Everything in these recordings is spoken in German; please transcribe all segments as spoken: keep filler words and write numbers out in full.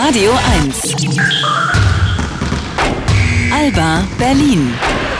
Radio eins. Alba Berlin.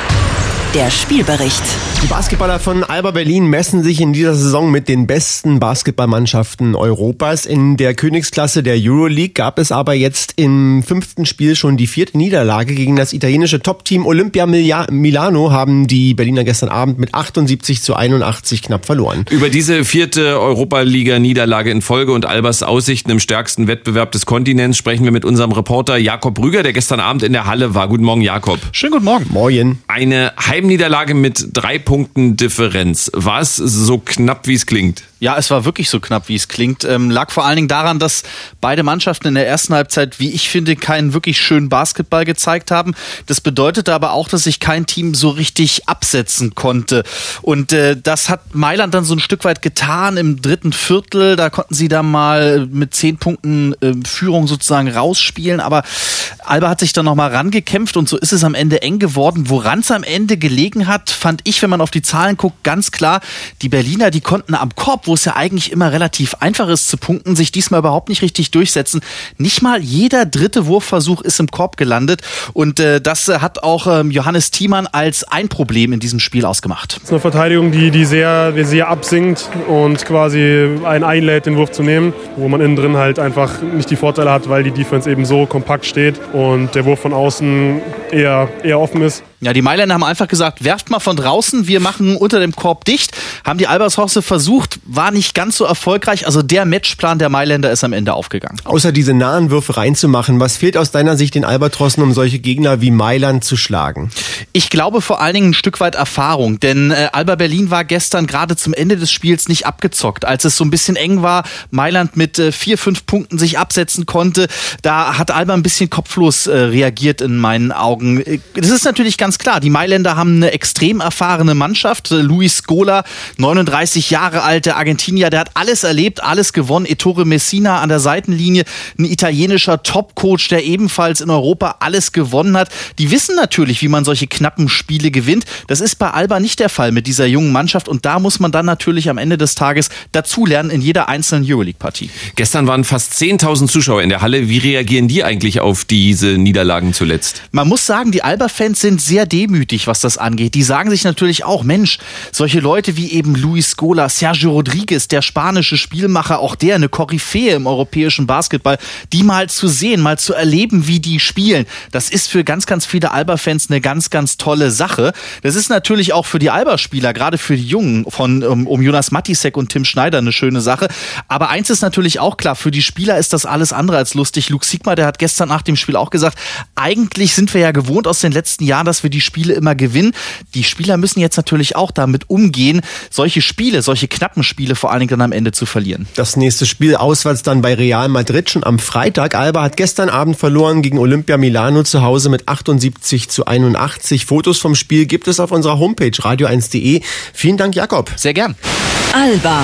Der Spielbericht. Die Basketballer von Alba Berlin messen sich in dieser Saison mit den besten Basketballmannschaften Europas. In der Königsklasse der Euroleague gab es aber jetzt im fünften Spiel schon die vierte Niederlage. Gegen das italienische Top-Team Olimpia Milano haben die Berliner gestern Abend mit achtundsiebzig zu einundachtzig knapp verloren. Über diese vierte Europa-Liga-Niederlage in Folge und Albas Aussichten im stärksten Wettbewerb des Kontinents sprechen wir mit unserem Reporter Jakob Rüger, der gestern Abend in der Halle war. Guten Morgen, Jakob. Schönen guten Morgen. Moin. Eine Heimniederlage mit drei Punkten Differenz. War es so knapp, wie es klingt? Ja, es war wirklich so knapp, wie es klingt. Ähm, lag vor allen Dingen daran, dass beide Mannschaften in der ersten Halbzeit, wie ich finde, keinen wirklich schönen Basketball gezeigt haben. Das bedeutete aber auch, dass sich kein Team so richtig absetzen konnte. Und äh, das hat Mailand dann so ein Stück weit getan im dritten Viertel. Da konnten sie dann mal mit zehn Punkten äh, Führung sozusagen rausspielen. Aber Alba hat sich dann nochmal rangekämpft und so ist es am Ende eng geworden. Woran es am Ende gelegen hat, fand ich, wenn man auf die Zahlen guckt, ganz klar. Die Berliner, die konnten am Korb, wo es ja eigentlich immer relativ einfach ist zu punkten, sich diesmal überhaupt nicht richtig durchsetzen. Nicht mal jeder dritte Wurfversuch ist im Korb gelandet und äh, das äh, hat auch ähm, Johannes Thiemann als ein Problem in diesem Spiel ausgemacht. Das ist eine Verteidigung, die, die sehr, sehr absinkt und quasi einen einlädt, den Wurf zu nehmen, wo man innen drin halt einfach nicht die Vorteile hat, weil die Defense eben so kompakt steht und der Wurf von außen eher, eher offen ist. Ja, die Mailänder haben einfach gesagt, werft mal von draußen, wir machen unter dem Korb dicht. Haben die Albershorse versucht, war nicht ganz so erfolgreich. Also der Matchplan der Mailänder ist am Ende aufgegangen. Außer diese nahen Würfe reinzumachen, was fehlt aus deiner Sicht den Albatrossen, um solche Gegner wie Mailand zu schlagen? Ich glaube vor allen Dingen ein Stück weit Erfahrung, denn äh, Alba Berlin war gestern gerade zum Ende des Spiels nicht abgezockt. Als es so ein bisschen eng war, Mailand mit äh, vier, fünf Punkten sich absetzen konnte, da hat Alba ein bisschen kopflos äh, reagiert in meinen Augen. Das ist natürlich ganz klar, die Mailänder haben eine extrem erfahrene Mannschaft. Luis Scola, neununddreißig Jahre alt, der Argentinier, der hat alles erlebt, alles gewonnen. Ettore Messina an der Seitenlinie, ein italienischer Top-Coach, der ebenfalls in Europa alles gewonnen hat. Die wissen natürlich, wie man solche knappen Spiele gewinnt. Das ist bei Alba nicht der Fall mit dieser jungen Mannschaft und da muss man dann natürlich am Ende des Tages dazulernen in jeder einzelnen Euroleague-Partie. Gestern waren fast zehntausend Zuschauer in der Halle. Wie reagieren die eigentlich auf diese Niederlagen zuletzt? Man muss sagen, die Alba-Fans sind sehr demütig, was das angeht. Die sagen sich natürlich auch, Mensch, solche Leute wie eben Luis Scola, Sergio Rodriguez, der spanische Spielmacher, auch der eine Koryphäe im europäischen Basketball, die mal zu sehen, mal zu erleben, wie die spielen, das ist für ganz, ganz viele Alba-Fans eine ganz, ganz tolle Sache. Das ist natürlich auch für die Alba-Spieler, gerade für die Jungen von um, um Jonas Matisek und Tim Schneider eine schöne Sache. Aber eins ist natürlich auch klar, für die Spieler ist das alles andere als lustig. Luke Sigma, der hat gestern nach dem Spiel auch gesagt, eigentlich sind wir ja gewohnt aus den letzten Jahren, dass wir die Spiele immer gewinnen. Die Spieler müssen jetzt natürlich auch damit umgehen, solche Spiele, solche knappen Spiele vor allen Dingen dann am Ende zu verlieren. Das nächste Spiel auswärts dann bei Real Madrid schon am Freitag. Alba hat gestern Abend verloren gegen Olimpia Milano zu Hause mit achtundsiebzig zu einundachtzig. Fotos vom Spiel gibt es auf unserer Homepage radio eins punkt de. Vielen Dank, Jakob. Sehr gern. Alba.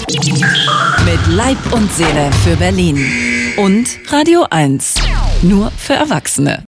Mit Leib und Seele für Berlin. Und Radio eins. Nur für Erwachsene.